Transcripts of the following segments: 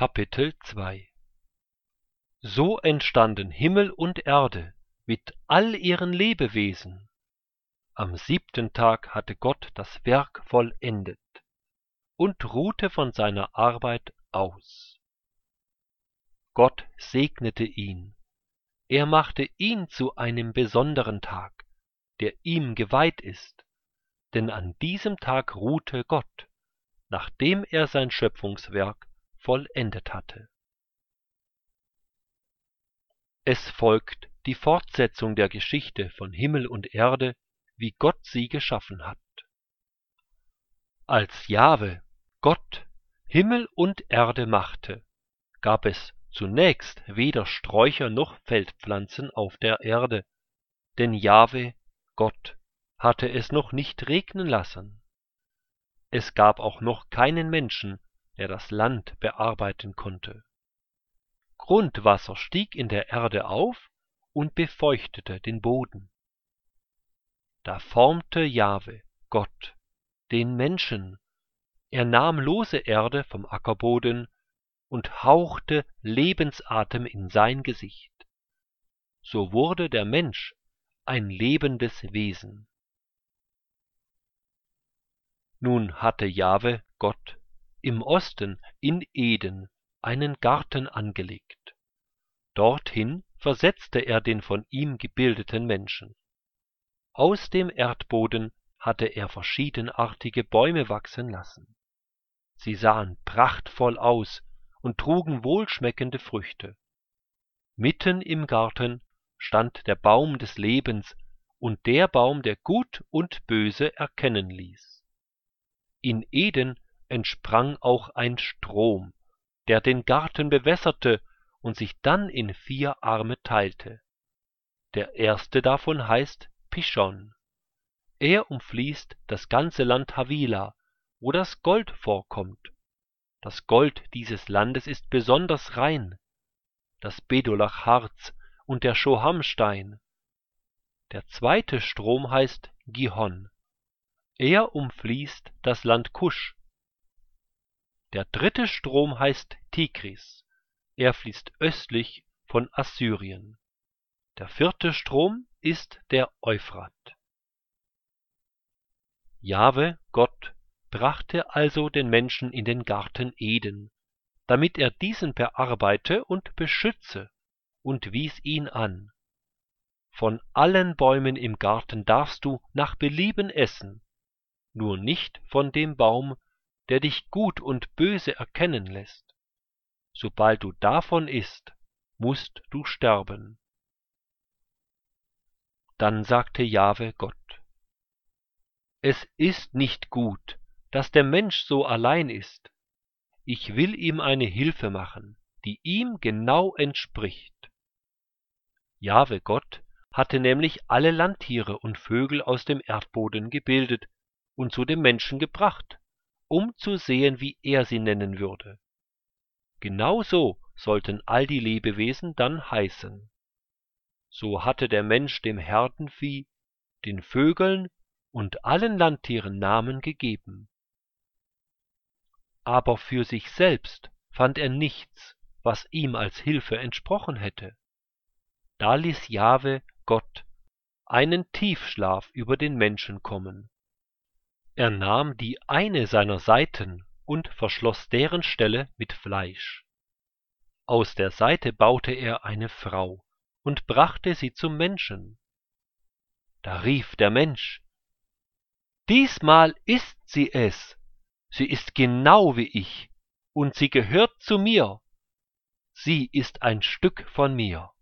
Kapitel 2 So entstanden Himmel und Erde mit all ihren Lebewesen. Am 7. Tag hatte Gott das Werk vollendet und ruhte von seiner Arbeit aus. Gott segnete ihn. Er machte ihn zu einem besonderen Tag, der ihm geweiht ist, denn an diesem Tag ruhte Gott, nachdem er sein Schöpfungswerk vollendet hatte. Es folgt die Fortsetzung der Geschichte von Himmel und Erde, wie Gott sie geschaffen hat. Als Jahwe, Gott, Himmel und Erde machte, gab es zunächst weder Sträucher noch Feldpflanzen auf der Erde, denn Jahwe, Gott, hatte es noch nicht regnen lassen. Es gab auch noch keinen Menschen, der das Land bearbeiten konnte. Grundwasser stieg in der Erde auf und befeuchtete den Boden. Da formte Jahwe, Gott, den Menschen. Er nahm lose Erde vom Ackerboden und hauchte Lebensatem in sein Gesicht. So wurde der Mensch ein lebendes Wesen. Nun hatte Jahwe, Gott, im Osten in Eden einen Garten angelegt. Dorthin versetzte er den von ihm gebildeten Menschen. Aus dem Erdboden hatte er verschiedenartige Bäume wachsen lassen. Sie sahen prachtvoll aus und trugen wohlschmeckende Früchte. Mitten im Garten stand der Baum des Lebens und der Baum, der Gut und Böse erkennen ließ. In Eden entsprang auch ein Strom, der den Garten bewässerte und sich dann in 4 Arme teilte. Der erste davon heißt Pishon. Er umfließt das ganze Land Havila, wo das Gold vorkommt. Das Gold dieses Landes ist besonders rein, das Bedolachharz und der Schohamstein. Der zweite Strom heißt Gihon. Er umfließt das Land Kusch. Der dritte Strom heißt Tigris. Er fließt östlich von Assyrien. Der vierte Strom ist der Euphrat. Jahwe, Gott, brachte also den Menschen in den Garten Eden, damit er diesen bearbeite und beschütze, und wies ihn an. Von allen Bäumen im Garten darfst du nach Belieben essen, nur nicht von dem Baum, der dich gut und böse erkennen lässt. Sobald du davon isst, musst du sterben. Dann sagte Jahwe Gott: Es ist nicht gut, dass der Mensch so allein ist. Ich will ihm eine Hilfe machen, die ihm genau entspricht. Jahwe Gott hatte nämlich alle Landtiere und Vögel aus dem Erdboden gebildet und zu dem Menschen gebracht, um zu sehen, wie er sie nennen würde. Genau so sollten all die Lebewesen dann heißen. So hatte der Mensch dem Herdenvieh, den Vögeln und allen Landtieren Namen gegeben. Aber für sich selbst fand er nichts, was ihm als Hilfe entsprochen hätte. Da ließ Jahwe, Gott, einen Tiefschlaf über den Menschen kommen. Er nahm die eine seiner Seiten und verschloss deren Stelle mit Fleisch. Aus der Seite baute er eine Frau und brachte sie zum Menschen. Da rief der Mensch: Diesmal ist sie es. Sie ist genau wie ich, und sie gehört zu mir. Sie ist ein Stück von mir.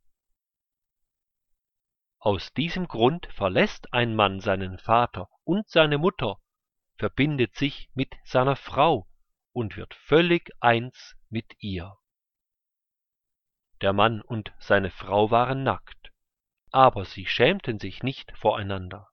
Aus diesem Grund verlässt ein Mann seinen Vater und seine Mutter, verbindet sich mit seiner Frau und wird völlig eins mit ihr. Der Mann und seine Frau waren nackt, aber sie schämten sich nicht voreinander.